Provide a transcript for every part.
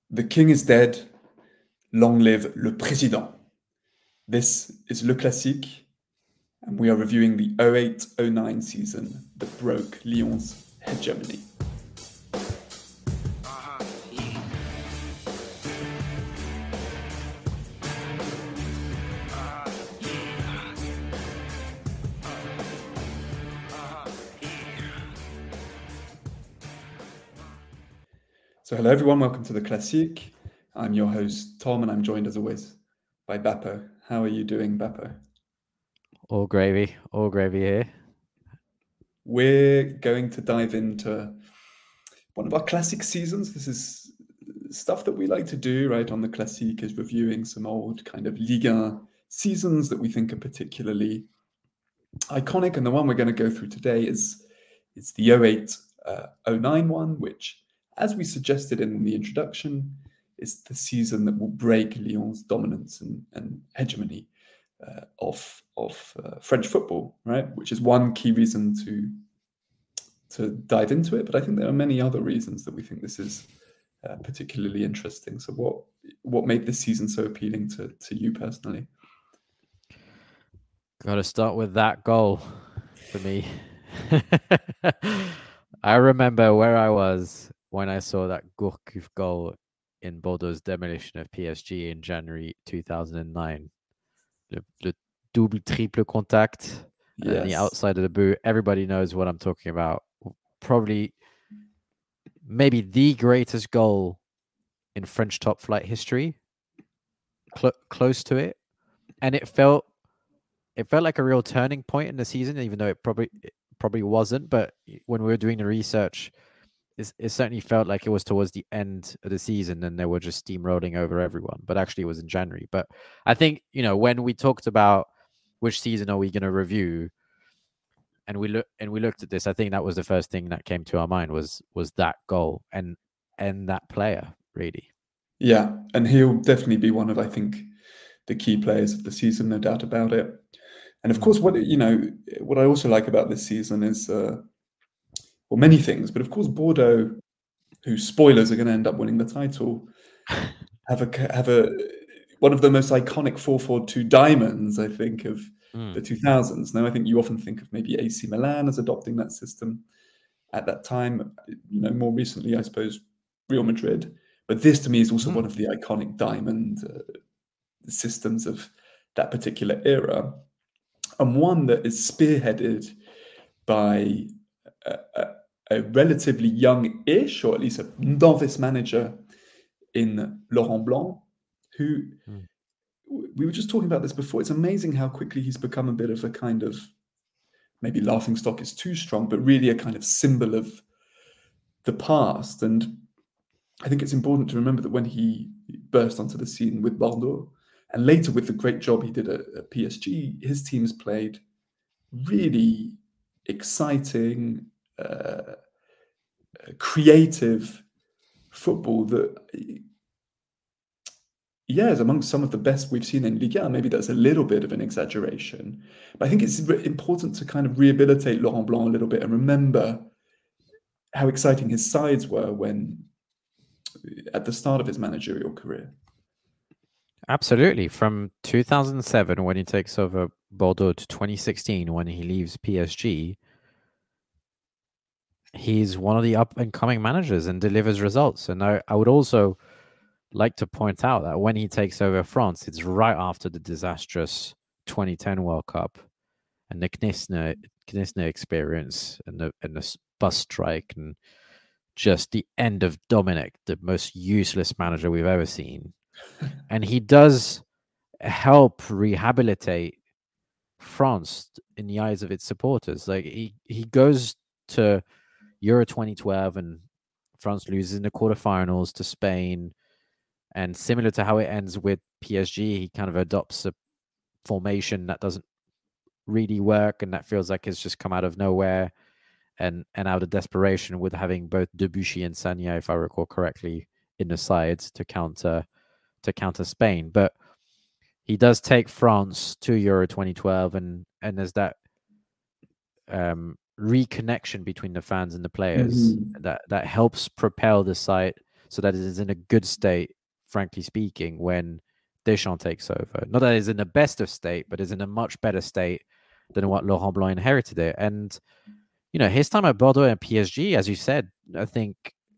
The king is dead. Long live le président. This is Le Classique, and we are reviewing the 08-09 season that broke Lyon's hegemony. So hello everyone, welcome to The Classique. I'm your host Tom, and I'm joined as always by Bappo. How are you doing, Bappo? All gravy here. We're going to dive into one of our classic seasons. This is stuff that we like to do, right, on The Classique, is reviewing some old kind of Liga seasons that we think are particularly iconic. And the one we're going to go through today is the 08-09 one, which, as we suggested in the introduction, is the season that will break Lyon's dominance and hegemony of French football, right? Which is one key reason to dive into it. But I think there are many other reasons that we think this is particularly interesting. So what made this season so appealing to you personally? Got to start with that goal for me. I remember where I was when I saw that Gourcuff goal in Bordeaux's demolition of PSG in January 2009. Le double triple contact and the outside of the boot. Everybody knows what I'm talking about. Probably maybe the greatest goal in French top flight history. Close to it. And it felt like a real turning point in the season, even though it probably wasn't. But when we were doing the research, it certainly felt like it was towards the end of the season and they were just steamrolling over everyone. But actually, it was in January. But I think, when we talked about which season are we going to review, and we looked at this, I think that was the first thing that came to our mind was that goal and that player, really. Yeah, and he'll definitely be one of, I think, the key players of the season, no doubt about it. And of course, what I also like about this season is, many things, but of course, Bordeaux, whose spoilers are going to end up winning the title, have one of the most iconic 4-4-2 diamonds, I think, of the 2000s. Now, I think you often think of maybe AC Milan as adopting that system at that time. More recently, I suppose, Real Madrid. But this, to me, is also one of the iconic diamond systems of that particular era, and one that is spearheaded by a relatively young-ish, or at least a novice manager in Laurent Blanc, who we were just talking about this before. It's amazing how quickly he's become a bit of a kind of, maybe laughingstock is too strong, but really a kind of symbol of the past. And I think it's important to remember that when he burst onto the scene with Bordeaux, and later with the great job he did at PSG, his teams played really exciting, creative football that, is amongst some of the best we've seen in Liga. Maybe that's a little bit of an exaggeration, but I think it's important to kind of rehabilitate Laurent Blanc a little bit and remember how exciting his sides were at the start of his managerial career. Absolutely. From 2007, when he takes over Bordeaux, to 2016, when he leaves PSG, he's one of the up-and-coming managers and delivers results. And I would also like to point out that when he takes over France, it's right after the disastrous 2010 World Cup and the Knisner experience and the bus strike and just the end of Dominic, the most useless manager we've ever seen. And he does help rehabilitate France in the eyes of its supporters. Like he goes to Euro 2012 and France loses in the quarterfinals to Spain. And similar to how it ends with PSG, he kind of adopts a formation that doesn't really work and that feels like it's just come out of nowhere and out of desperation, with having both Debuchy and Sagna, if I recall correctly, in the sides to counter Spain. But he does take France to Euro 2012, and there's that reconnection between the fans and the players that helps propel the side so that it is in a good state, frankly speaking, when Deschamps takes over. Not that it's in the best of state, but is in a much better state than what Laurent Blanc inherited it. And, his time at Bordeaux and PSG, as you said, I think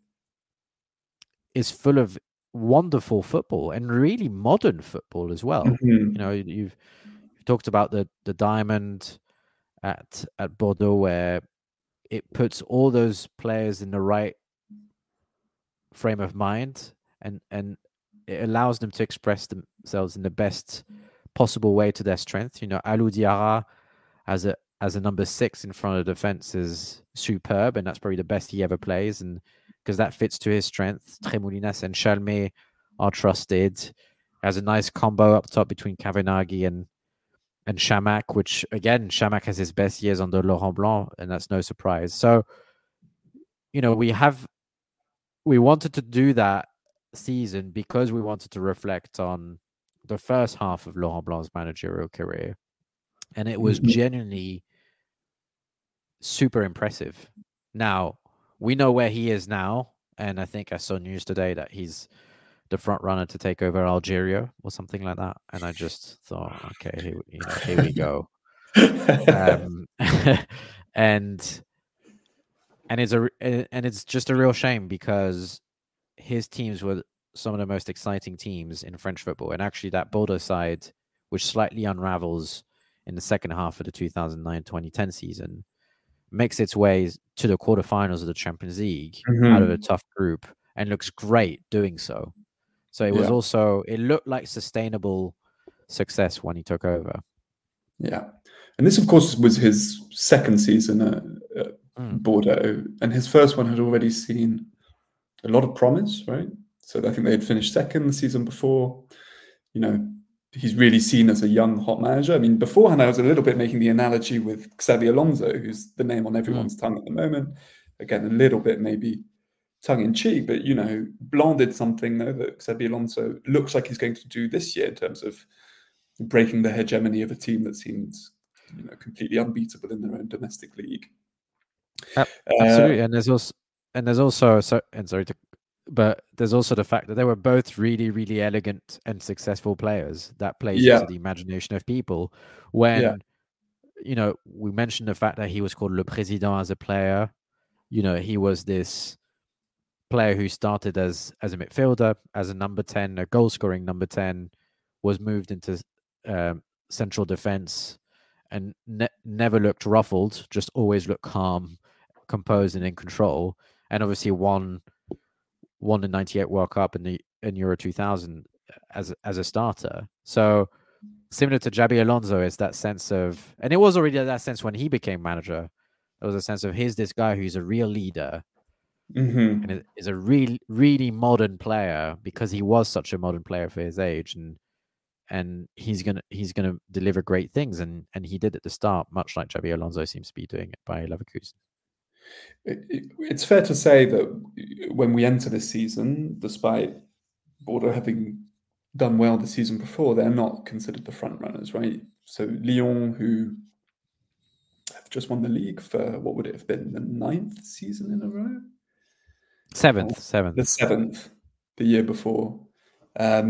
is full of wonderful football and really modern football as well. Mm-hmm. You've talked about the diamond at Bordeaux, where it puts all those players in the right frame of mind, and it allows them to express themselves in the best possible way to their strength. Alou Diarra as a number 6 in front of the defense is superb, and that's probably the best he ever plays, and because that fits to his strength. Tremoulinas and Chalmé are trusted. Has a nice combo up top between Kavenaghi and Chamakh, which again, Chamakh has his best years under Laurent Blanc, and that's no surprise. So, we wanted to do that season because we wanted to reflect on the first half of Laurent Blanc's managerial career, and it was genuinely super impressive. Now, we know where he is now, and I think I saw news today that he's the front runner to take over Algeria or something like that. And I just thought, okay, here we go. And it's just a real shame, because his teams were some of the most exciting teams in French football. And actually that Bordeaux side, which slightly unravels in the second half of the 2009-2010 season, makes its way to the quarterfinals of the Champions League out of a tough group, and looks great doing so. So it was also, it looked like sustainable success when he took over. Yeah. And this, of course, was his second season at Bordeaux, and his first one had already seen a lot of promise, right? So I think they had finished second the season before. He's really seen as a young, hot manager. I mean, beforehand, I was a little bit making the analogy with Xabi Alonso, who's the name on everyone's tongue at the moment. Again, a little bit maybe tongue-in-cheek, but, Blanc did something, though, that Xabi Alonso looks like he's going to do this year in terms of breaking the hegemony of a team that seems, completely unbeatable in their own domestic league. Absolutely. And there's also the fact that they were both really, really elegant and successful players. That plays into the imagination of people. When, we mentioned the fact that he was called Le Président as a player. He was this player who started as a midfielder, as a number 10, a goal-scoring number 10, was moved into central defense, and never looked ruffled, just always looked calm, composed, and in control. And obviously won the 98 World Cup and Euro 2000 as a starter. So similar to Xabi Alonso, is that sense of, and it was already that sense when he became manager. There was a sense of, here's this guy who's a real leader, and is a really, really modern player, because he was such a modern player for his age, and he's gonna deliver great things, and he did at the start, much like Xabi Alonso seems to be doing it by Leverkusen. It's fair to say that when we enter this season, despite Bordeaux having done well the season before, they're not considered the front runners, right? So Lyon, who have just won the league for, what would it have been, the 9th season in a row? Seventh. The 7th, the year before. Are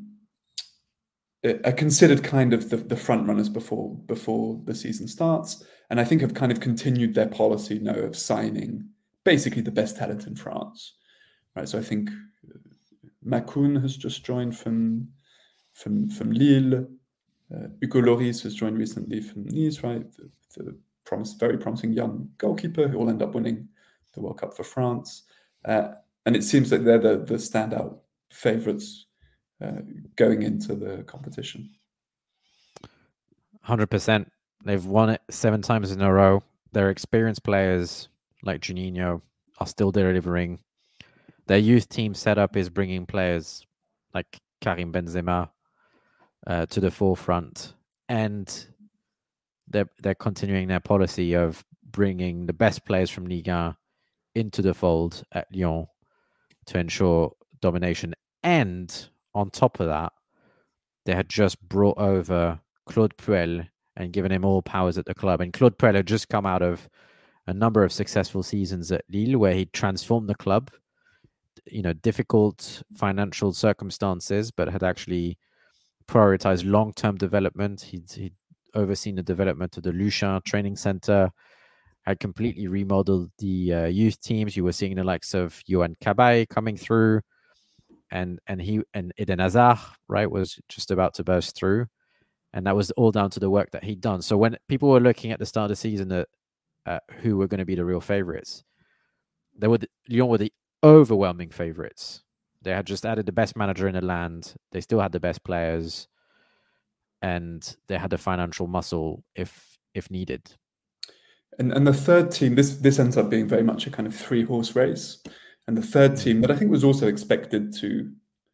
considered kind of the front runners before the season starts, and I think have kind of continued their policy of signing basically the best talent in France, right? So I think Makoun has just joined from Lille. Hugo Lloris has joined recently from Nice, right? The very promising young goalkeeper who will end up winning the World Cup for France, and it seems like they're the standout favourites going into the competition. 100%. They've won it 7 times in a row. Their experienced players like Juninho are still delivering. Their youth team setup is bringing players like Karim Benzema to the forefront, and they're continuing their policy of bringing the best players from Ligue 1 into the fold at Lyon to ensure domination. And on top of that, they had just brought over Claude Puel and given him all powers at the club. And Claude Puel had just come out of a number of successful seasons at Lille, where he transformed the club, difficult financial circumstances, but had actually prioritized long-term development. He'd overseen the development of the Luchin training center, had completely remodeled the youth teams. You were seeing the likes of Yohan Cabaye coming through, and Eden Hazard, right, was just about to burst through. And that was all down to the work that he'd done. So when people were looking at the start of the season at who were going to be the real favorites, Lyon were the overwhelming favorites. They had just added the best manager in the land. They still had the best players, and they had the financial muscle if needed. And the third team, this ends up being very much a kind of 3-horse race. And the third team that I think was also expected to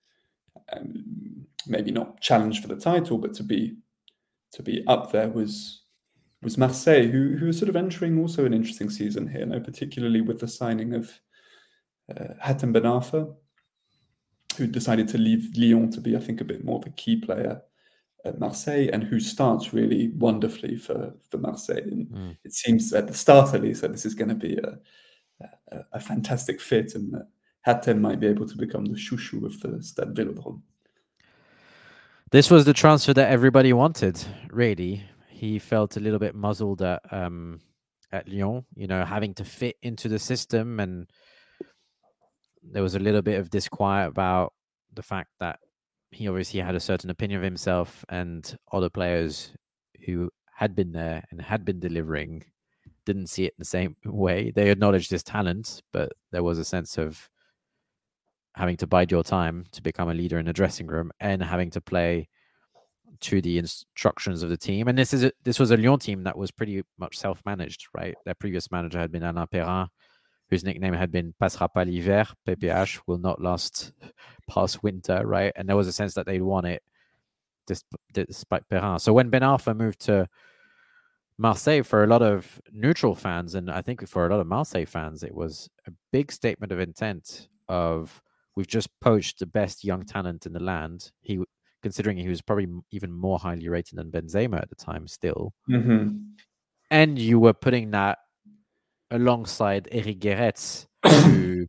maybe not challenge for the title, but to be up there was Marseille, who are sort of entering also an interesting season here, particularly with the signing of Hatem Ben Arfa, who decided to leave Lyon to be, I think, a bit more of a key player at Marseille, and who starts really wonderfully for Marseille. And it seems at the start, at least, that this is going to be a fantastic fit, and that Hatem might be able to become the chouchou of the Stade Vélodrome. This was the transfer that everybody wanted, really. He felt a little bit muzzled at Lyon, having to fit into the system, and there was a little bit of disquiet about the fact that he obviously had a certain opinion of himself, and other players who had been there and had been delivering didn't see it the same way. They acknowledged his talent, but there was a sense of having to bide your time to become a leader in the dressing room and having to play to the instructions of the team. And this was a Lyon team that was pretty much self-managed, right? Their previous manager had been Alain Perrin, whose nickname had been Passera pas l'hiver, PPH, will not last past winter, right? And there was a sense that they'd won it despite Perrin. So when Ben Arfa moved to Marseille, for a lot of neutral fans, and I think for a lot of Marseille fans, it was a big statement of intent of, we've just poached the best young talent in the land. Considering he was probably even more highly rated than Benzema at the time still. Mm-hmm. And you were putting that alongside Eric Guéretz, who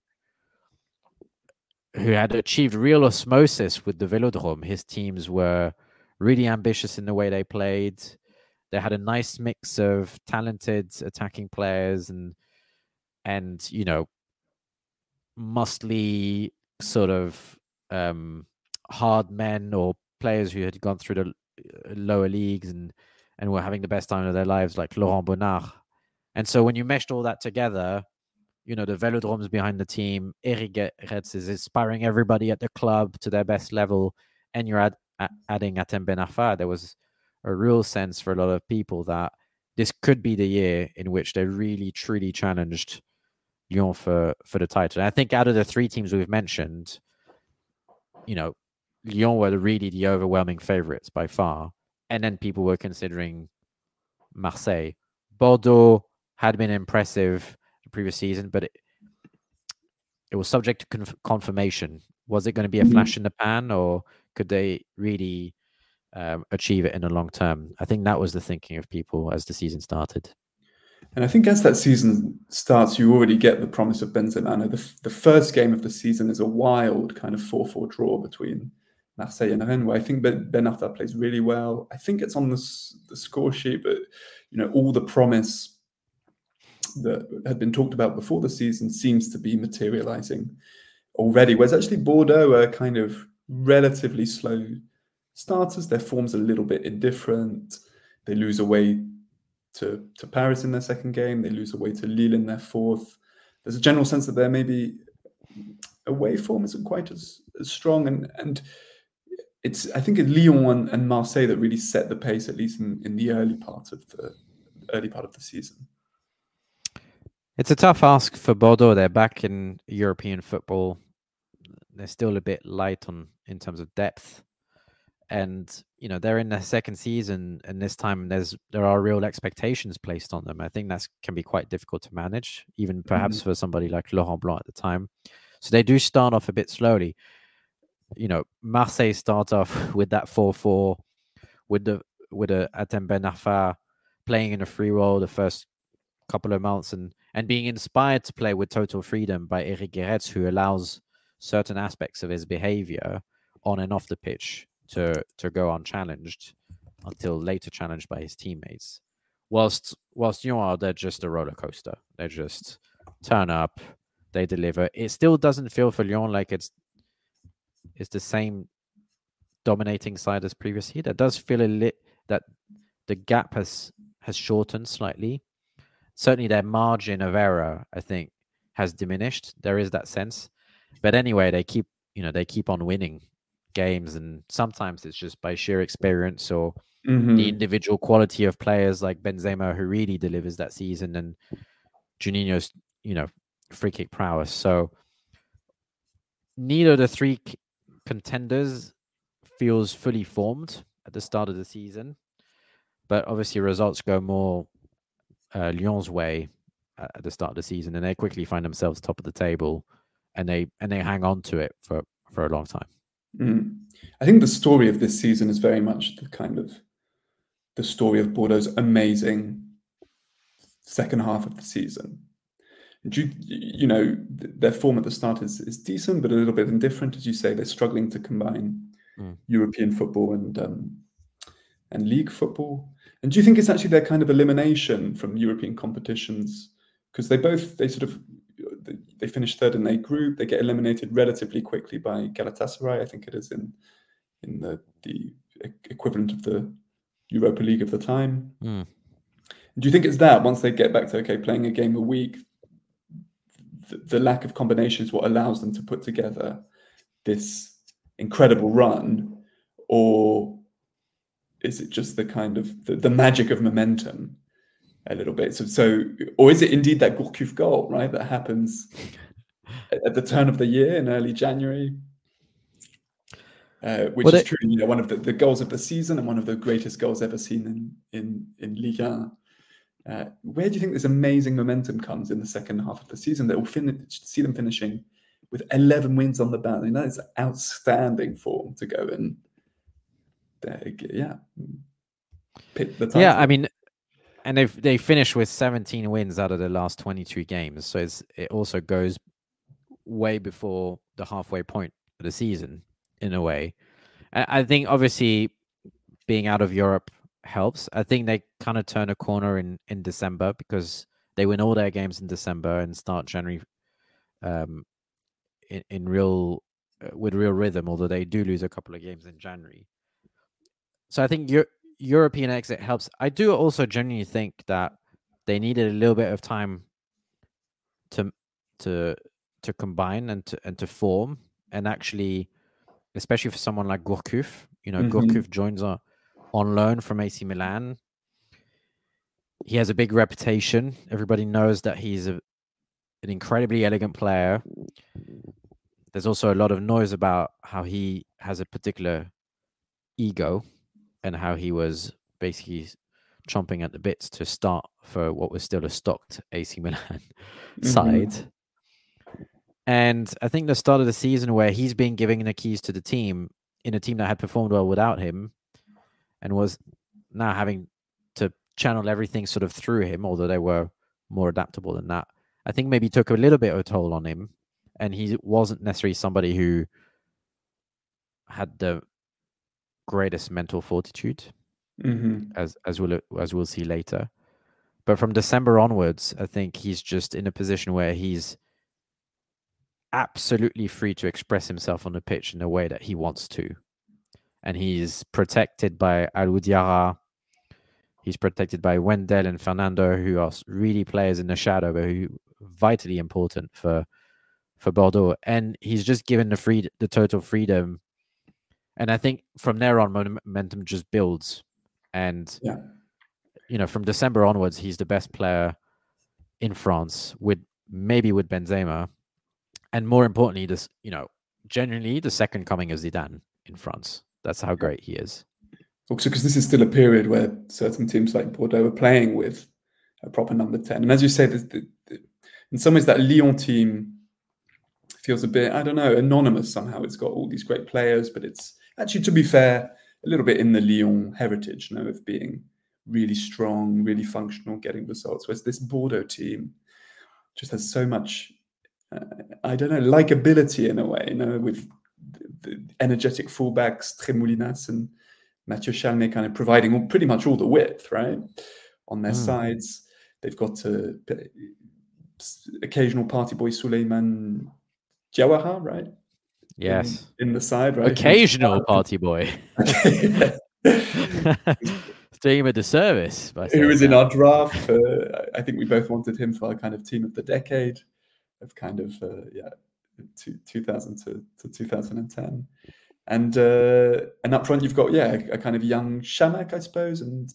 had achieved real osmosis with the Vélodrome. His teams were really ambitious in the way they played. They had a nice mix of talented attacking players and mostly sort of hard men or players who had gone through the lower leagues and were having the best time of their lives, like Laurent Bonnard. And so when you meshed all that together, the Vélodrome's behind the team, Eric Guéretz is inspiring everybody at the club to their best level, and you're adding Hatem Ben Arfa. There was a real sense for a lot of people that this could be the year in which they really, truly challenged Lyon for the title. And I think out of the 3 teams we've mentioned, Lyon were really the overwhelming favorites by far. And then people were considering Marseille. Bordeaux had been impressive the previous season, but it was subject to confirmation. Was it going to be a flash in the pan, or could they really achieve it in the long term? I think that was the thinking of people as the season started. And I think as that season starts, you already get the promise of Benzema. The first game of the season is a wild kind of 4-4 draw between Marseille and Rennes, where I think Ben Arfa plays really well. I think it's on the score sheet, but all the promise that had been talked about before the season seems to be materializing already. Whereas actually Bordeaux are kind of relatively slow starters. Their form's a little bit indifferent. They lose away to Paris in their second game. They lose away to Lille in their fourth. There's a general sense that their maybe away form isn't quite as strong, and it's, I think, it's Lyon and Marseille that really set the pace, at least in the early part of the season. It's a tough ask for Bordeaux. They're back in European football. They're still a bit light in terms of depth. And, they're in their second season, and this time there are real expectations placed on them. I think that can be quite difficult to manage, even perhaps for somebody like Laurent Blanc at the time. So they do start off a bit slowly. Marseille start off with that 4-4, with a Hatem Ben Arfa playing in a free role the first couple of months and being inspired to play with total freedom by Eric Guéretz, who allows certain aspects of his behavior on and off the pitch to go unchallenged until later challenged by his teammates. Whilst Lyon, they're just a roller coaster. They just turn up, they deliver. It still doesn't feel for Lyon like it's the same dominating side as previously. That does feel that the gap has shortened slightly. Certainly their margin of error, I think, has diminished. There is that sense. But anyway, they keep on winning games, and sometimes it's just by sheer experience or the individual quality of players like Benzema, who really delivers that season, and Juninho's, free kick prowess. So neither of the three contenders feels fully formed at the start of the season, but obviously results go more Lyon's way at the start of the season, and they quickly find themselves top of the table, and they hang on to it for a long time. I think the story of this season is very much the story of Bordeaux's amazing second half of the season. Their form at the start is decent, but a little bit indifferent, as you say. They're struggling to combine European football and league football. And do you think it's actually their kind of elimination from European competitions? Because they finish third in their group. They get eliminated relatively quickly by Galatasaray, I think it is in the equivalent of the Europa League of the time. Do you think it's that once they get back to playing a game a week, the lack of combination is what allows them to put together this incredible run, or is it just the kind of the magic of momentum a little bit? So or is it indeed that Gourcuff goal, right, that happens at the turn of the year in early January, which is truly one of the goals of the season and one of the greatest goals ever seen in Ligue 1. Where do you think this amazing momentum comes in the second half of the season that will see them finishing with 11 wins on the bounce? That is outstanding form to go and pick the title. Yeah, I mean, and they finish with 17 wins out of the last 22 games, so it also goes way before the halfway point of the season in a way. I think obviously being out of Europe helps. I think they kind of turn a corner in December, because they win all their games in December and start January in real with real rhythm, although they do lose a couple of games in January. So I think European exit helps. I do also genuinely think that they needed a little bit of time to combine and to form, and actually, especially for someone like Gourcuff. Gourcuff joins on loan from AC Milan. He has a big reputation. Everybody knows that he's an incredibly elegant player. There's also a lot of noise about how he has a particular ego and how he was basically chomping at the bits to start for what was still a stocked AC Milan side. And I think the start of the season, where he's been giving the keys to the team in a team that had performed well without him, and was now having to channel everything sort of through him, although they were more adaptable than that, I think maybe took a little bit of a toll on him. And he wasn't necessarily somebody who had the greatest mental fortitude, as we'll see later. But from December onwards, I think he's just in a position where he's absolutely free to express himself on the pitch in the way that he wants to. And he's protected by Alou Diarra. He's protected by Wendell and Fernando, who are really players in the shadow, but who are vitally important for Bordeaux. And he's just given the total freedom. And I think from there on, momentum just builds. And, from December onwards, he's the best player in France, with Benzema. And more importantly, genuinely the second coming of Zidane in France. That's how great he is. Also, because this is still a period where certain teams like Bordeaux are playing with a proper number 10. And as you say, in some ways that Lyon team feels a bit, I don't know, anonymous somehow. It's got all these great players, but it's actually, to be fair, a little bit in the Lyon heritage, of being really strong, really functional, getting results. Whereas this Bordeaux team just has so much I don't know, likability in a way, with the energetic fullbacks, Tremoulinas and Mathieu Chalmé kind of providing pretty much all the width, right? On their sides. They've got occasional party boy Souleymane Diawara, right? Yes. In the side, right? Occasional party boy. Doing him a disservice. Who was in our draft. I think we both wanted him for our kind of team of the decade of kind of, 2000 to 2010. And up front, you've got, a kind of young Chamakh, I suppose, and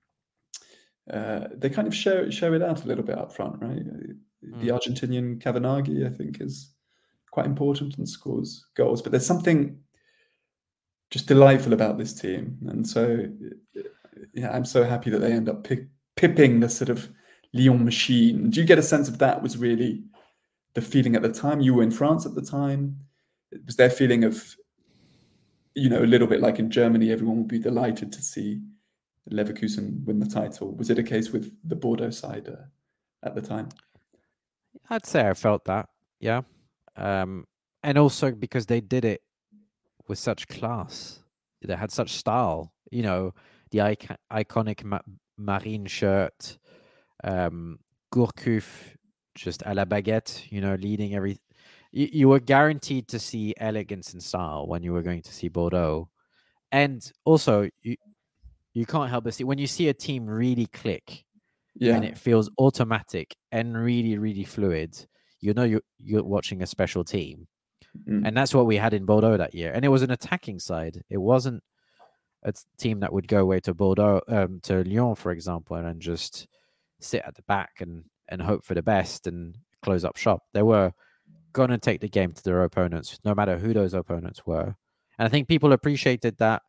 they kind of show it out a little bit up front, right? The Argentinian Cavanaghi, I think, is quite important and scores goals. But there's something just delightful about this team. And so, I'm so happy that they end up pipping the sort of Lyon machine. Do you get a sense of that was really the feeling at the time? You were in France at the time. Was there a feeling of, a little bit like in Germany, everyone would be delighted to see Leverkusen win the title? Was it a case with the Bordeaux side at the time? I'd say I felt that, yeah. And also because they did it with such class. They had such style, the iconic marine shirt, Gourcuff just à la baguette, leading everything. You were guaranteed to see elegance and style when you were going to see Bordeaux. And also, you can't help but see, when you see a team really click, and it feels automatic and really, really fluid, you're watching a special team. And that's what we had in Bordeaux that year. And it was an attacking side. It wasn't a team that would go away to Bordeaux, to Lyon, for example, and just sit at the back and hope for the best and close up shop. They were going to take the game to their opponents, no matter who those opponents were. And I think people appreciated that.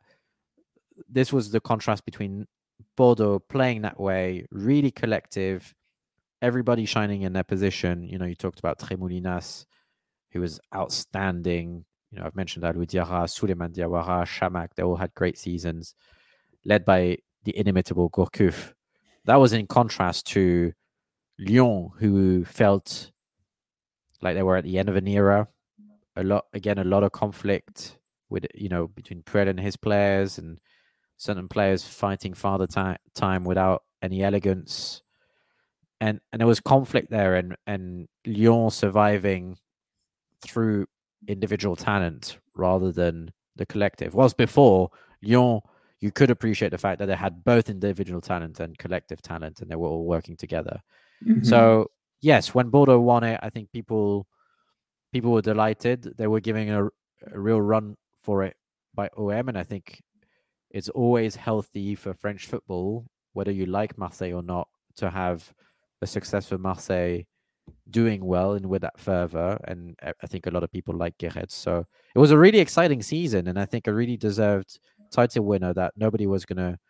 This was the contrast between Bordeaux playing that way, really collective, everybody shining in their position. You talked about Tremoulinas, who was outstanding. I've mentioned Alou Diarra, Souleymane Diawara, Chamakh. They all had great seasons, led by the inimitable Gourcuff. That was in contrast to Lyon, who felt like they were at the end of an era. A lot of conflict with, between Puel and his players, and certain players fighting father time without any elegance. And there was conflict there, and Lyon surviving through individual talent rather than the collective. Whilst before, Lyon, you could appreciate the fact that they had both individual talent and collective talent, and they were all working together. Mm-hmm. So, yes, when Bordeaux won it, I think people were delighted. They were giving a real run for it by OM, and I think it's always healthy for French football, whether you like Marseille or not, to have a successful Marseille doing well and with that fervor. And I think a lot of people like Guéret. So it was a really exciting season, and I think a really deserved title winner that nobody was going to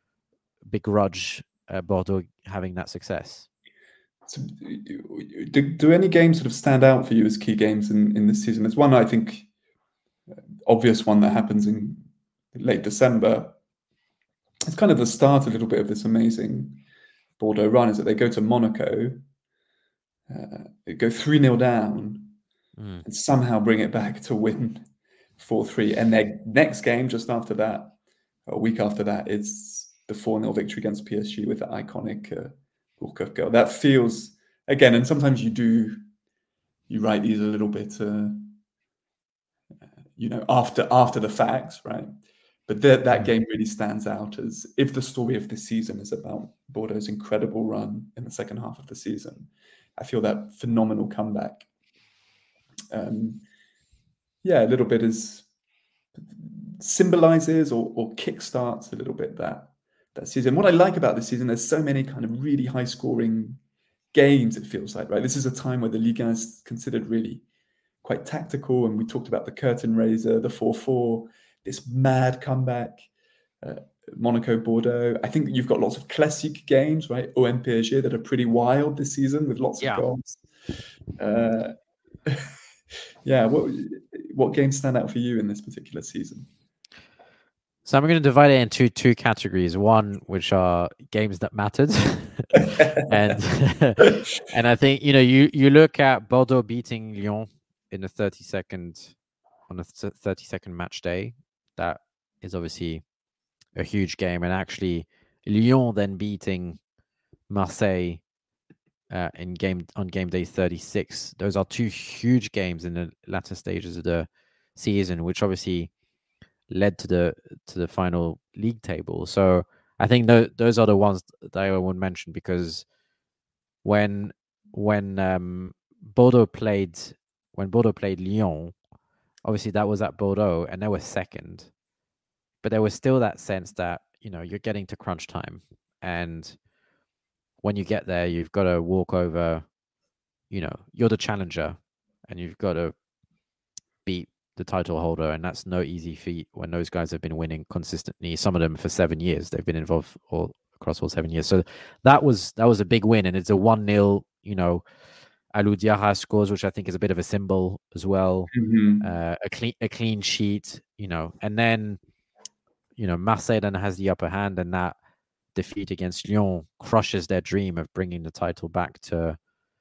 begrudge Bordeaux having that success. So do any games sort of stand out for you as key games in this season? There's one, I think, obvious one that happens in late December. It's kind of the start a little bit of this amazing Bordeaux run, is that they go to Monaco, they go 3-0 down, and somehow bring it back to win 4-3. And their next game, just after that, a week after that, is the 4-0 victory against PSG with that iconic Gourcuff goal. That feels, again, and sometimes you write these a little bit, after the facts, right? But that game really stands out as if the story of this season is about Bordeaux's incredible run in the second half of the season. I feel that phenomenal comeback, a little bit symbolizes or kickstarts a little bit that season. What I like about this season, there's so many kind of really high-scoring games, it feels like, right? This is a time where the Ligue 1 is considered really quite tactical, and we talked about the curtain raiser, the 4-4, this mad comeback, Monaco, Bordeaux. I think you've got lots of classic games, right? OM PSG that are pretty wild this season with lots of goals. What games stand out for you in this particular season? So I'm going to divide it into two categories. One, which are games that mattered, and and I think you look at Bordeaux beating Lyon in the 32nd on the 32nd match day. That is obviously a huge game, and actually Lyon then beating Marseille on game day 36. Those are two huge games in the latter stages of the season, which obviously led to the final league table. So I think those are the ones that I would mention, because when Bordeaux played Lyon, obviously that was at Bordeaux and they were second, but there was still that sense that you're getting to crunch time, and when you get there, you've got to walk over. You're the challenger, and you've got to beat the title holder, and that's no easy feat when those guys have been winning consistently. Some of them for 7 years. They've been involved across all 7 years. So that was a big win, and it's a 1-0. Alou Diarra scores, which I think is a bit of a symbol as well. A clean sheet, and then Marseille then has the upper hand, and that defeat against Lyon crushes their dream of bringing the title back to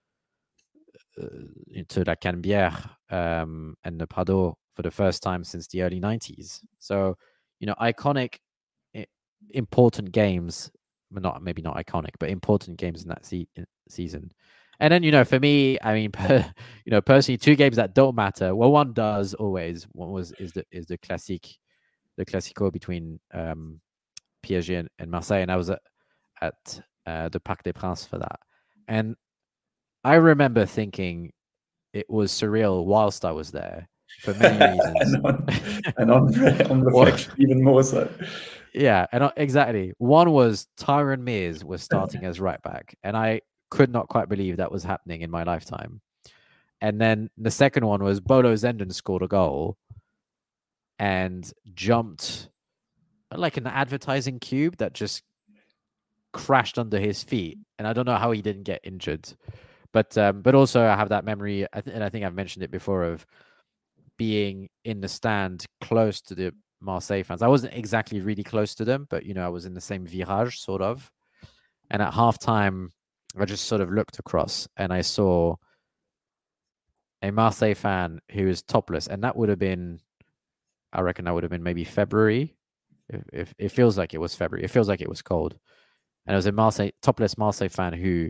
La Canebière and the Prado for the first time since the early 90s. So, iconic, important games, maybe not iconic, but important games in that season. And then, for me, I mean, personally, two games that don't matter. Well, one does always. One is the Classico between PSG and Marseille, and I was at the Parc des Princes for that. And I remember thinking it was surreal whilst I was there for many reasons. and on reflection, even more so. Yeah, and exactly. One was Tyron Mears was starting as right back, and I could not quite believe that was happening in my lifetime. And then the second one was Bolo Zenden scored a goal and jumped like an advertising cube that just crashed under his feet, and I don't know how he didn't get injured. But also I have that memory, and I think I've mentioned it before, of being in the stand close to the Marseille fans. I wasn't exactly really close to them, but I was in the same virage, sort of. And at halftime, I just sort of looked across and I saw a Marseille fan who was topless, and that would have been, I reckon, that would have been maybe February. If it feels like it was February, it feels like it was cold, and it was a topless Marseille fan who,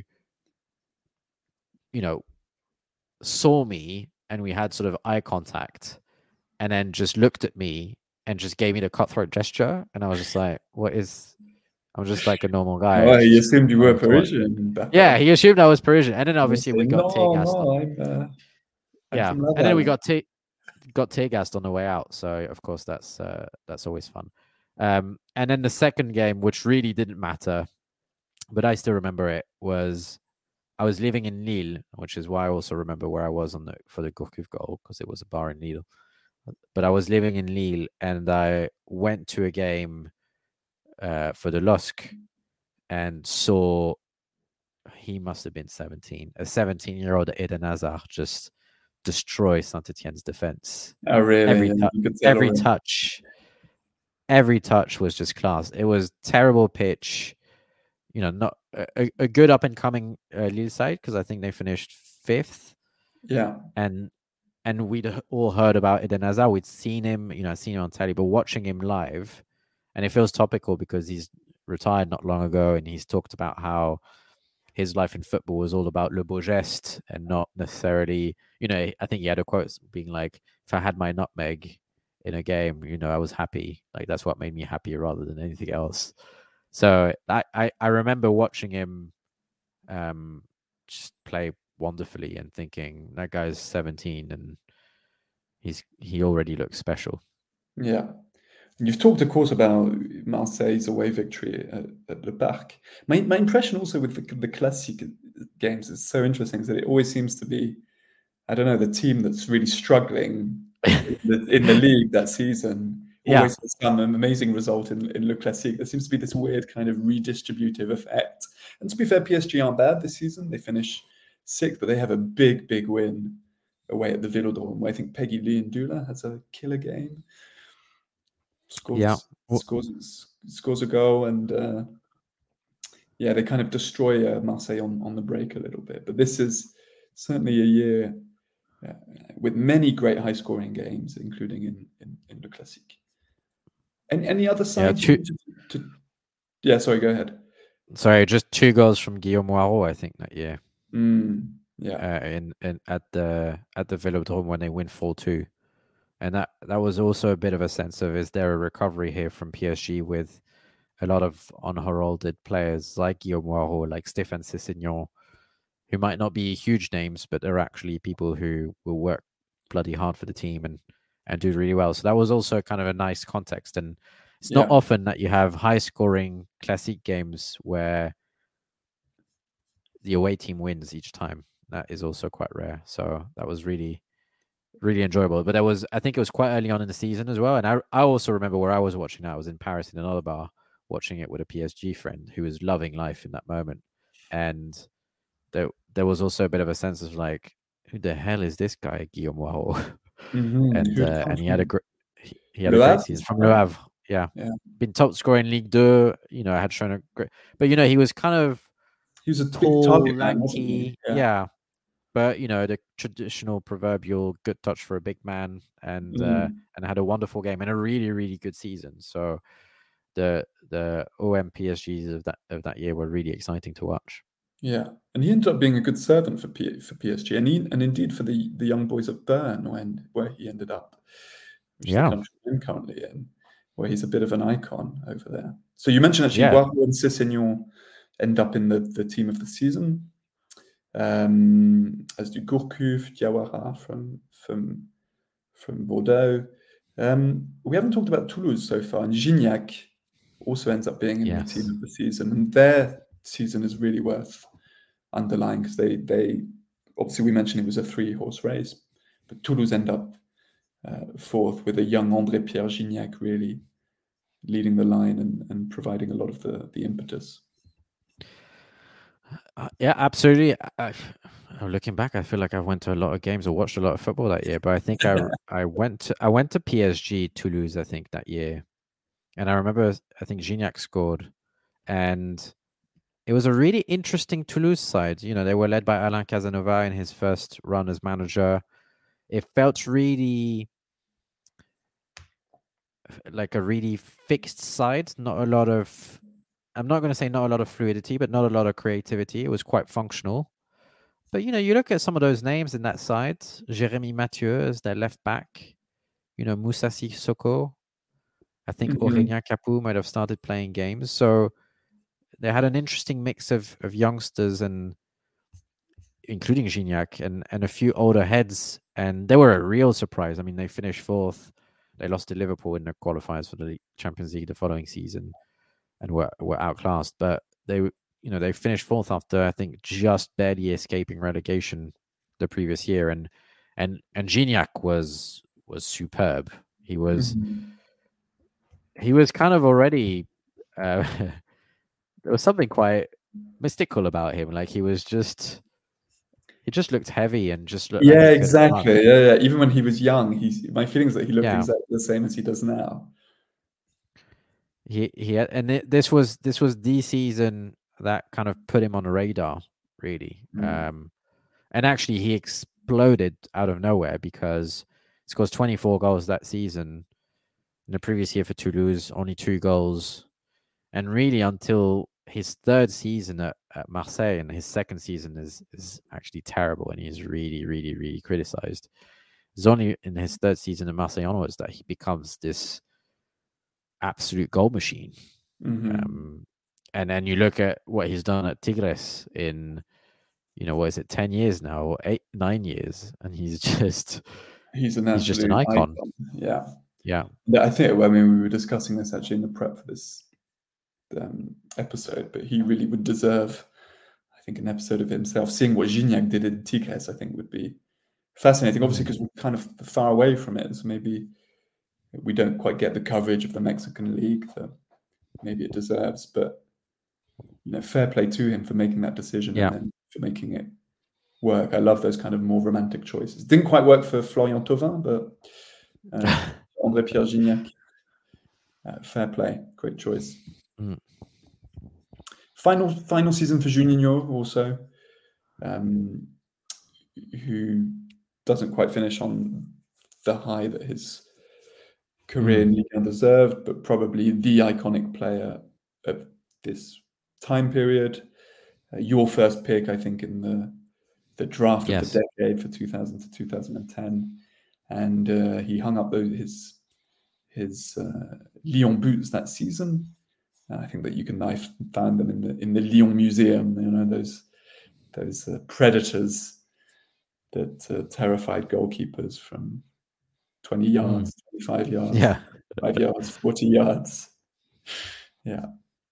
saw me, and we had sort of eye contact, and then just looked at me and just gave me the cutthroat gesture, and I was just like, "What is?" I'm just like a normal guy. Oh, he assumed you were Parisian. Yeah, he assumed I was Parisian, and then obviously we got tear gassed. Yeah, and then we got tear gassed on the way out. So of course that's always fun. And then the second game, which really didn't matter, but I still remember it, was I was living in Lille, which is why I also remember where I was for the Gourcuff goal, because it was a bar in Lille. But I was living in Lille, and I went to a game for the LOSC and saw, he must have been 17, a 17-year-old Eden Hazard just destroy Saint-Etienne's defense. Oh, really? Every touch was just class. It was terrible pitch. Not a good up and coming Lille side, because I think they finished 5th. Yeah. And we'd all heard about Eden Hazard. We'd seen him, seen him on telly, but watching him live, and it feels topical because he's retired not long ago, and he's talked about how his life in football was all about le beau geste and not necessarily, I think he had a quote being like, if I had my nutmeg in a game, I was happy. Like, that's what made me happy rather than anything else. So I remember watching him just play wonderfully and thinking, that guy's 17 and he already looks special. Yeah. You've talked, of course, about Marseille's away victory at Le Parc. My impression also with the Classic games is so interesting, is that it always seems to be, I don't know, the team that's really struggling in the league that season always has some amazing result in Le Classique. There seems to be this weird kind of redistributive effect. And to be fair, PSG aren't bad this season. They finish 6th, but they have a big, big win away at the Vélodrome, where I think Peggy Lee Ndula has a killer game. Yeah, scores a goal, and yeah, they kind of destroy Marseille on the break a little bit. But this is certainly a year with many great high-scoring games, including in the Classique. And any other sides? Yeah, sorry, go ahead. Sorry, just 2 goals from Guillaume Moirot, I think, that year. Yeah. In at the Velodrome when they win 4-2. And that was also a bit of a sense of, is there a recovery here from PSG with a lot of unheralded players like Guillaume Moirot, like Stéphane Cessignon, who might not be huge names, but they're actually people who will work bloody hard for the team and do really well. So that was also kind of a nice context. And it's not often that you have high-scoring Classique games where the away team wins each time. That is also quite rare. So that was really, really enjoyable. But I think it was quite early on in the season as well. And I also remember where I was watching that. I was in Paris in another bar watching it with a PSG friend who was loving life in that moment. And there was also a bit of a sense of like, who the hell is this guy, Guillaume Moirot? And he had a great season from Le Havre. Yeah. Been top scorer in Ligue 2. Had shown a great, but he was kind of, he was a tall, target lanky, man, wasn't he? Yeah. But the traditional proverbial good touch for a big man, and had a wonderful game and a really, really good season. So the OM PSGs of that year were really exciting to watch. Yeah, and he ended up being a good servant for PSG, and indeed for the young boys of Bern, where he ended up, which is the country I'm currently in, where he's a bit of an icon over there. So you mentioned actually Moirot and Cessignon end up in the team of the season, as do Gourcuff, Diawara from Bordeaux. We haven't talked about Toulouse so far, and Gignac also ends up being in the team of the season, and their season is really worth underlying because they obviously, we mentioned it was a 3-horse race, but Toulouse end up fourth with a young André Pierre Gignac really leading the line and providing a lot of the impetus. Yeah, absolutely. Looking back, I feel like I went to a lot of games or watched a lot of football that year. But I think I went to PSG Toulouse, I think, that year, and I remember I think Gignac scored, and it was a really interesting Toulouse side. They were led by Alain Casanova in his first run as manager. It felt really like a really fixed side. Not a lot of, I'm not going to say not a lot of fluidity, but not a lot of creativity. It was quite functional. But, you look at some of those names in that side, Jérémy Mathieu as their left back, Moussa Sissoko. I think Aurélien Capou might have started playing games. So they had an interesting mix of youngsters, and including Gignac and a few older heads. And they were a real surprise. I mean, they finished fourth. They lost to Liverpool in the qualifiers for the Champions League the following season and were outclassed. But they finished fourth after, I think, just barely escaping relegation the previous year. And Gignac was superb. He was kind of already there was something quite mystical about him. Like he just looked heavy and just looked like exactly. Yeah. Even when he was young, my feeling is that he looked exactly the same as he does now. He had, and this was the season that kind of put him on the radar, really. And actually, he exploded out of nowhere because he scores 24 goals that season. In the previous year for Toulouse, only 2 goals, and really until his third season at Marseille, and his second season is actually terrible, and he's really, really, really criticized. It's only in his third season at Marseille onwards that he becomes this absolute goal machine. And then you look at what he's done at Tigres in, what is it, 10 years now, or 9 years, and he's just an icon. Yeah. Yeah. I think, we were discussing this actually in the prep for this episode, but he really would deserve, I think, an episode of himself. Seeing what Gignac did in Tigres, I think, would be fascinating. Obviously, because we're kind of far away from it, so maybe we don't quite get the coverage of the Mexican league that maybe it deserves. But fair play to him for making that decision and then for making it work. I love those kind of more romantic choices. Didn't quite work for Florian Thauvin, but André Pierre Gignac. Fair play, great choice. Mm. Final season for Juninho also, who doesn't quite finish on the high that his career in Ligue 1 deserved, but probably the iconic player of this time period. Your first pick, I think, in the draft of the decade for 2000 to 2010, and he hung up his Lyon boots that season. I think that you can find them in the Lyon Museum. You know, those predators that terrified goalkeepers from 20 yards, 25 yards, 5 yards, 40 yards. Yeah.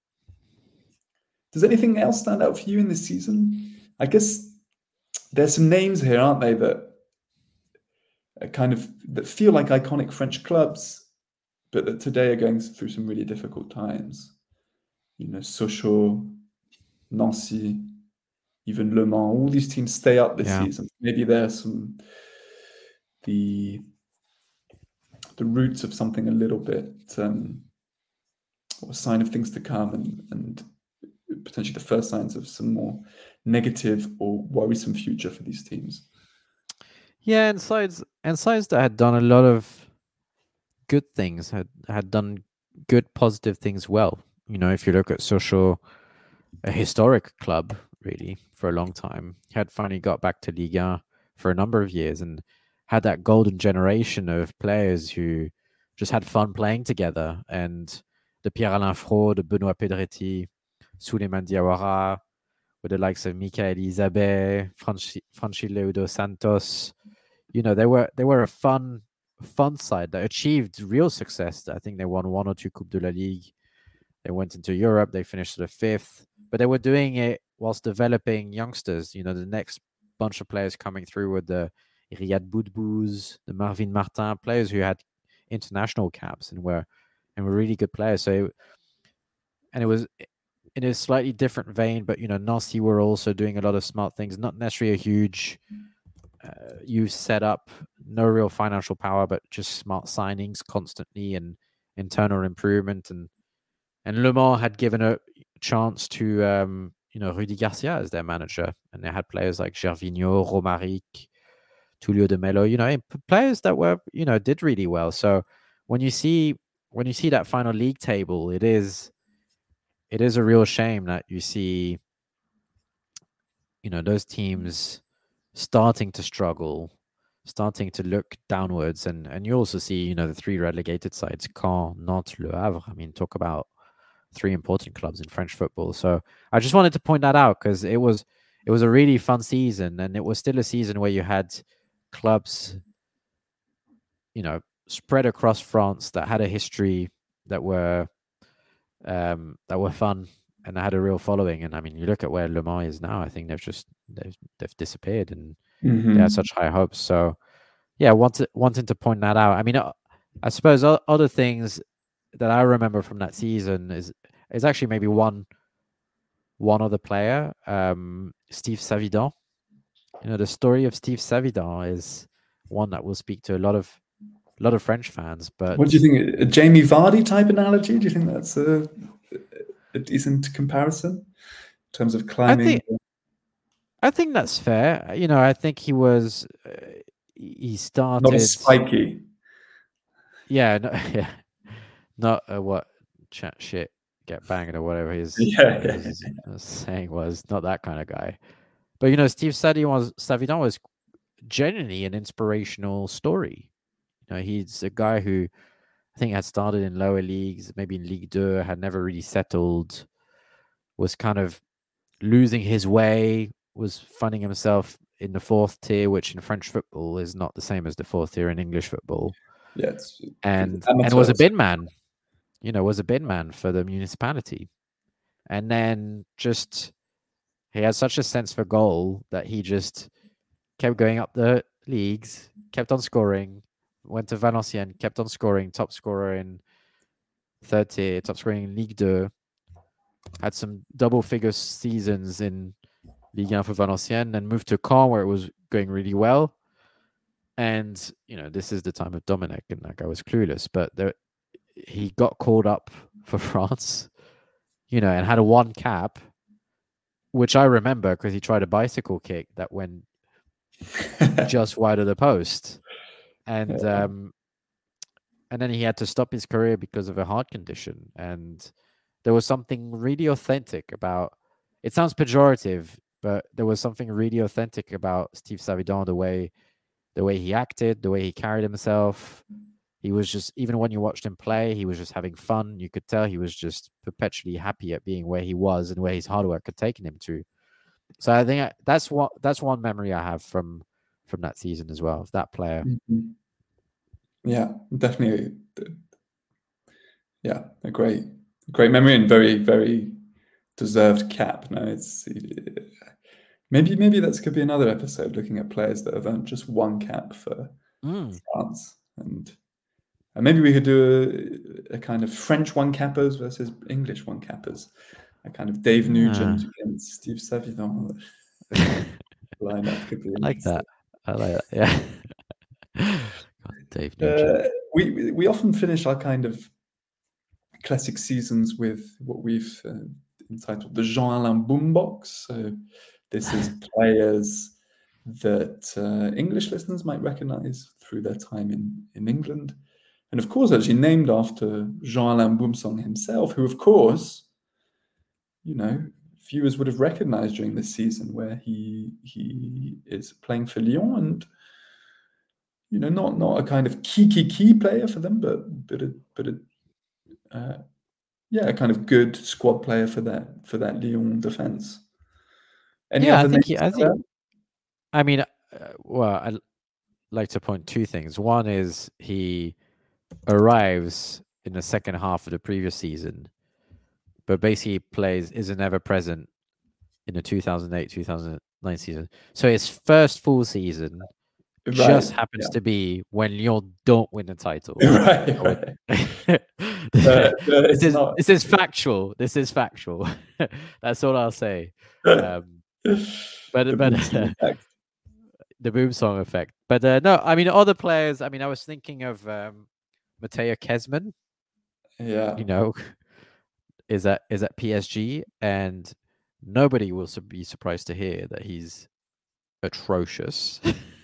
Does anything else stand out for you in this season? I guess there's some names here, aren't they, that are that feel like iconic French clubs, but that today are going through some really difficult times. You know, Sochaux, Nancy, even Le Mans. All these teams stay up this season. Maybe there's the roots of something a little bit, or a sign of things to come, and potentially the first signs of some more negative or worrisome future for these teams. Yeah, and sides that had done a lot of good things, had done good positive things well. You know, if you look at Sochaux, a historic club really for a long time, had finally got back to Ligue 1 for a number of years and had that golden generation of players who just had fun playing together. And the Pierre-Alain Frot, the Benoît Pedretti, Souleymane Diawara, with the likes of Michael Isabet, Francileo dos Santos. You know, they were a fun side that achieved real success. I think they won 1 or 2 Coupe de la Ligue. They went into Europe. They finished the 5th, but they were doing it whilst developing youngsters. You know, the next bunch of players coming through with the Riyad Boudbouz, the Marvin Martin, players who had international caps and were really good players. So, and it was in a slightly different vein, but you know, Nancy were also doing a lot of smart things. Not necessarily a huge youth setup, no real financial power, but just smart signings constantly and internal improvement. And Le Mans had given a chance to you know, Rudy Garcia as their manager, and they had players like Gervinho, Romaric, Tulio de Mello. You know, players that were, you know, did really well. So when you see that final league table, it is a real shame that you see, you know, those teams starting to struggle, starting to look downwards, and you also see, you know, the 3 relegated sides, Caen, Nantes, Le Havre. I mean, talk about 3 important clubs in French football. So I just wanted to point that out because it was a really fun season, and it was still a season where you had clubs, you know, spread across France that had a history, that were fun and had a real following. And I mean, you look at where Le Mans is now, I think they've disappeared, and they had such high hopes. So yeah, wanting to point that out. I mean, I suppose other things that I remember from that season is actually maybe one other player, Steve Savidan. You know, the story of Steve Savidan is one that will speak to a lot of French fans. But what do you think? A Jamie Vardy type analogy? Do you think that's a decent comparison in terms of climbing? I think that's fair. You know, I think he was he started not as spiky. Yeah, yeah, not what chat shit, get banged or whatever his saying was. Not that kind of guy. But you know, Steve Savidan was genuinely an inspirational story. You know, he's a guy who I think had started in lower leagues, maybe in Ligue 2, had never really settled, was kind of losing his way, was finding himself in the 4th tier, which in French football is not the same as the 4th tier in English football. Yeah, and was a bin man. You know, was a bin man for the municipality. And then just he had such a sense for goal that he just kept going up the leagues, kept on scoring, went to Valenciennes, kept on scoring, top scorer in 3rd tier, top scoring in Ligue 2, had some double-figure seasons in Ligue 1 for Valenciennes, and moved to Caen where it was going really well. And, you know, this is the time of Dominic, and that guy was clueless. But he got called up for France, you know, and had a one cap, which I remember because he tried a bicycle kick that went just wide of the post, and Yeah. and then he had to stop his career because of a heart condition. And there was something really authentic about. It sounds pejorative, but there was something really authentic about Steve Savidan, the way he acted, the way he carried himself. He was just, even when you watched him play, he was just having fun. You could tell he was just perpetually happy at being where he was and where his hard work had taken him to. So I think that's one memory I have from that season as well, of that player. Mhm. Yeah, definitely. Yeah, a great memory and very, very deserved cap. No, it's maybe that could be another episode looking at players that have earned just one cap for France, and maybe we could do a kind of French one cappers versus English one cappers, a kind of Dave Nugent against Steve Savidan lineup could be I like interesting. that. I like that. Yeah. God, Dave Nugent. We often finish our kind of classic seasons with what we've entitled the Jean-Alain Boombox. So this is players that English listeners might recognize through their time in England. And of course, actually named after Jean-Alain Boumsong himself, who, of course, you know, viewers would have recognized during this season where he is playing for Lyon and, you know, not a kind of key player for them, but a kind of good squad player for that Lyon defense. Any Yeah, other names? I mean, well, I'd like to point two things. One is he arrives in the second half of the previous season, but basically isn't ever present in the 2008-2009 season. So his first full season just happens to be when Lyon don't win the title. Right. This is factual. This is factual. That's all I'll say. But the Boomsong effect. But no, I mean other players. I mean, I was thinking of Mateo Kezman. Yeah, you know, is at PSG, and nobody will be surprised to hear that he's atrocious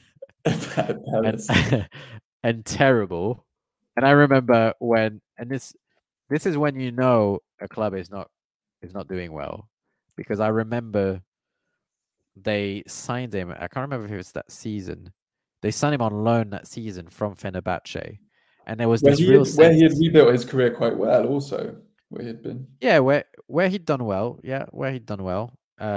and terrible. And I remember when, and this is when you know a club is not doing well, because I remember they signed him. I can't remember if it was that season. They signed him on loan that season from Fenerbahce, and there was this real sense where he had rebuilt his career quite well. Also, where he had been, where he'd done well. Yeah, where he'd done well.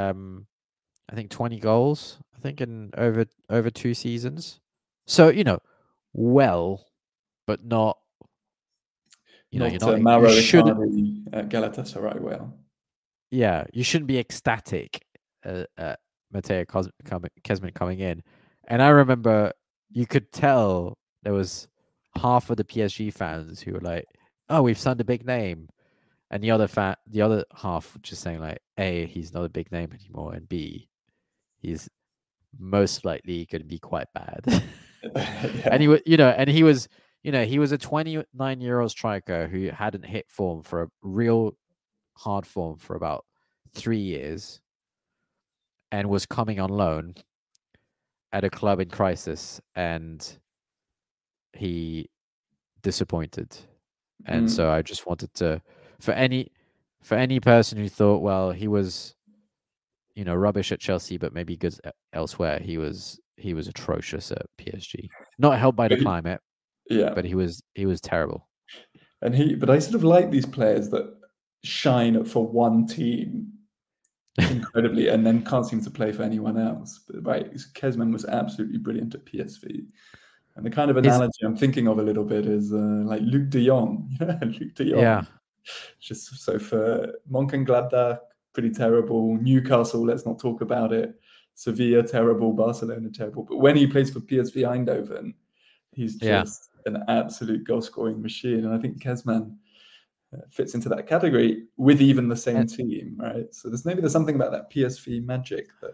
I think 20 goals. I think in over 2 seasons. So you know, well, but not. You know, you're not. Mauro You should. Icardi at Galatasaray well. Yeah, you shouldn't be ecstatic at Mateo Kezman coming in. And I remember you could tell there was half of the PSG fans who were like, "Oh, we've signed a big name," and the other half just saying like, "A, he's not a big name anymore, and B, he's most likely going to be quite bad." And he was, he was a 29-year-old striker who hadn't hit form for a real hard form for about 3 years, and was coming on loan at a club in crisis, and he disappointed. And so I just wanted to, for any person who thought, well, he was, rubbish at Chelsea, but maybe good elsewhere, he was atrocious at PSG. Not helped by the climate, but he was terrible. But I sort of like these players that shine for one team incredibly and then can't seem to play for anyone else. But right, Kezman was absolutely brilliant at PSV. And the kind of analogy I'm thinking of a little bit is like Luc de Jong. Luc de Jong. Yeah. Just so for Mönchengladbach, pretty terrible. Newcastle, let's not talk about it. Sevilla, terrible. Barcelona, terrible. But when he plays for PSV Eindhoven, he's just an absolute goal-scoring machine. And I think Kezman fits into that category with even the same team, right? So there's something about that PSV magic that.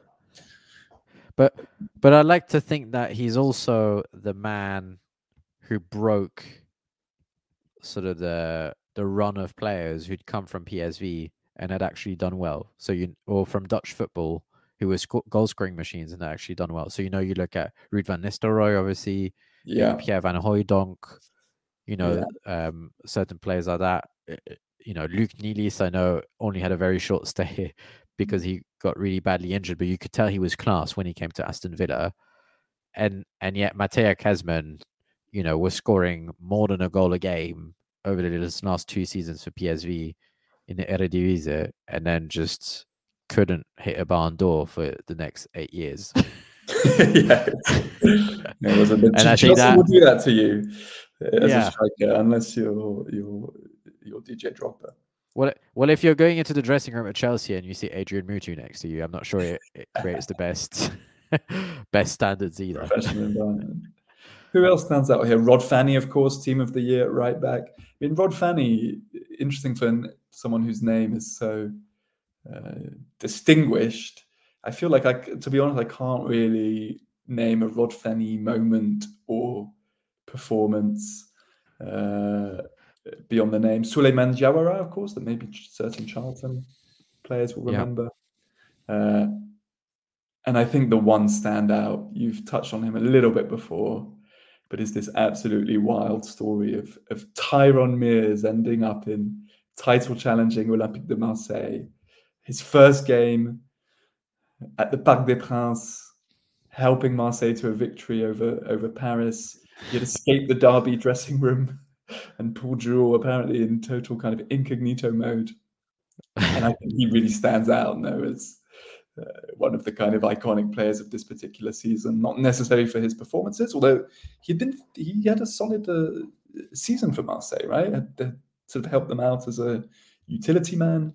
But I like to think that he's also the man who broke sort of the run of players who'd come from PSV and had actually done well. So or from Dutch football, who were goal scoring machines and had actually done well. So you look at Ruud van Nistelrooy, obviously, Yeah. Pierre van Hooijdonk, certain players like that. Luc Nielis, I know, only had a very short stay because he got really badly injured, but you could tell he was class when he came to Aston Villa. And yet Mattea Kezman, was scoring more than a goal a game over the last 2 seasons for PSV in the Eredivisie, and then just couldn't hit a barn door for the next 8 years. Yeah, it was a bit. Chelsea will do that to you as a striker, unless you're DJ Drogba. Well, if you're going into the dressing room at Chelsea and you see Adrian Mutu next to you, I'm not sure it creates the best standards either. Professional environment. Who else stands out here? Rod Fanny, of course, Team of the Year at right back. I mean, Rod Fanny, interesting for someone whose name is so distinguished. I feel like, to be honest, I can't really name a Rod Fanny moment or performance beyond the name. Souleymane Diawara, of course, that maybe certain Charlton players will remember. And I think the one standout, you've touched on him a little bit before, but is this absolutely wild story of Tyrone Mears ending up in title challenging Olympique de Marseille. His first game at the Parc des Princes, helping Marseille to a victory over Paris. He had escaped the derby dressing room, and Paul Jewell apparently in total kind of incognito mode. And I think he really stands out now as one of the kind of iconic players of this particular season, not necessarily for his performances, although he had a solid season for Marseille, right? Had sort of helped them out as a utility man.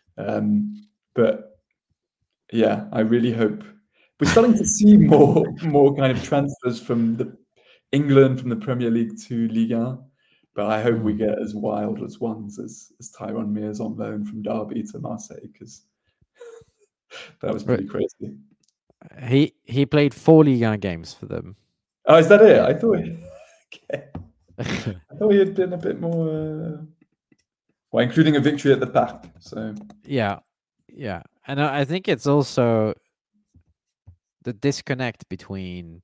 But yeah, I really hope we're starting to see more kind of transfers from England, from the Premier League to Ligue 1. But I hope we get as wild as ones as Tyrone Mears on loan from Derby to Marseille, because that was pretty crazy. He played 4 Ligue 1 games for them. Oh, is that it? I thought he had been a bit more, including a victory at the Parc. So yeah, and I think it's also the disconnect between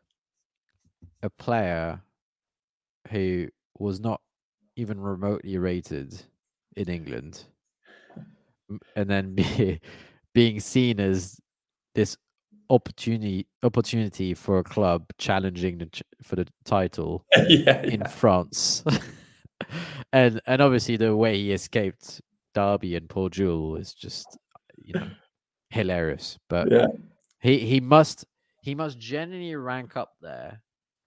a player who was not even remotely rated in England, and then being seen as this opportunity for a club challenging for the title in France, and obviously the way he escaped Derby and Paul Jewell is just hilarious. But he must genuinely rank up there.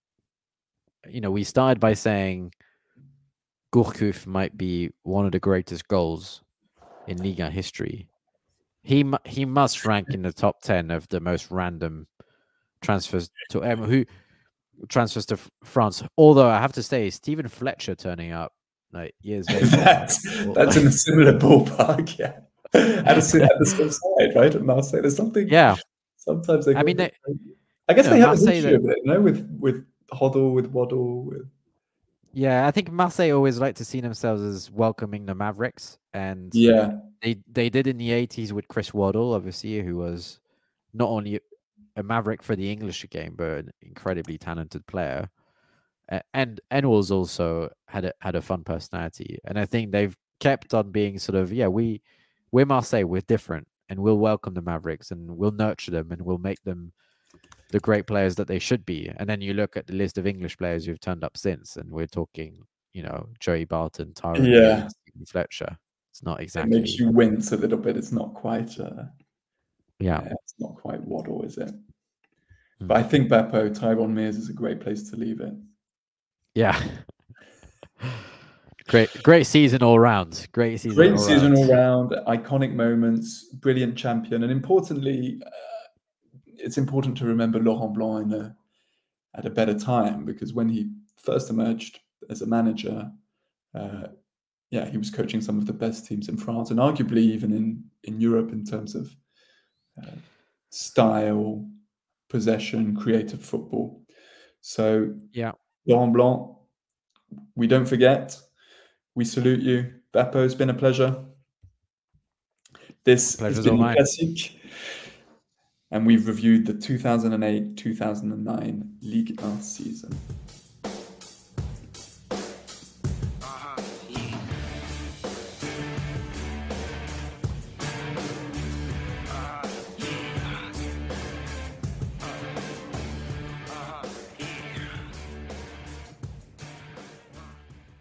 We started by saying Gourcuff might be one of the greatest goals in Ligue 1 history. He must rank in the top 10 of the most random transfers to transfers to France. Although I have to say, Stephen Fletcher turning up years later. that's in a similar ballpark, yeah. At the same side, right? At Marseille, there's something. Yeah. Sometimes they. I mean, I guess they have a history of it, with Hoddle, with Waddle, with. Yeah, I think Marseille always like to see themselves as welcoming the Mavericks, and they did in the 80s with Chris Waddle, obviously, who was not only a Maverick for the English game, but an incredibly talented player, and was also had a fun personality. And I think they've kept on being sort of we're Marseille, we're different, and we'll welcome the Mavericks, and we'll nurture them, and we'll make them the great players that they should be. And then you look at the list of English players who've turned up since, and we're talking, Joey Barton, Tyrone Mears, Stephen Fletcher. It's not exactly. It makes you wince a little bit. It's not quite. It's not quite Waddle, is it? But I think Beppo, Tyrone Mears is a great place to leave it. Yeah. Great season all round. Great season all round. Iconic moments. Brilliant champion, and importantly. It's important to remember Laurent Blanc at a better time, because when he first emerged as a manager, he was coaching some of the best teams in France, and arguably even in Europe in terms of style, possession, creative football. So Laurent Blanc, we don't forget. we salute you. Beppo, it's been a pleasure. This has Pleasure's all been mine. Classic, and we've reviewed the 2008-2009 Ligue 1 season.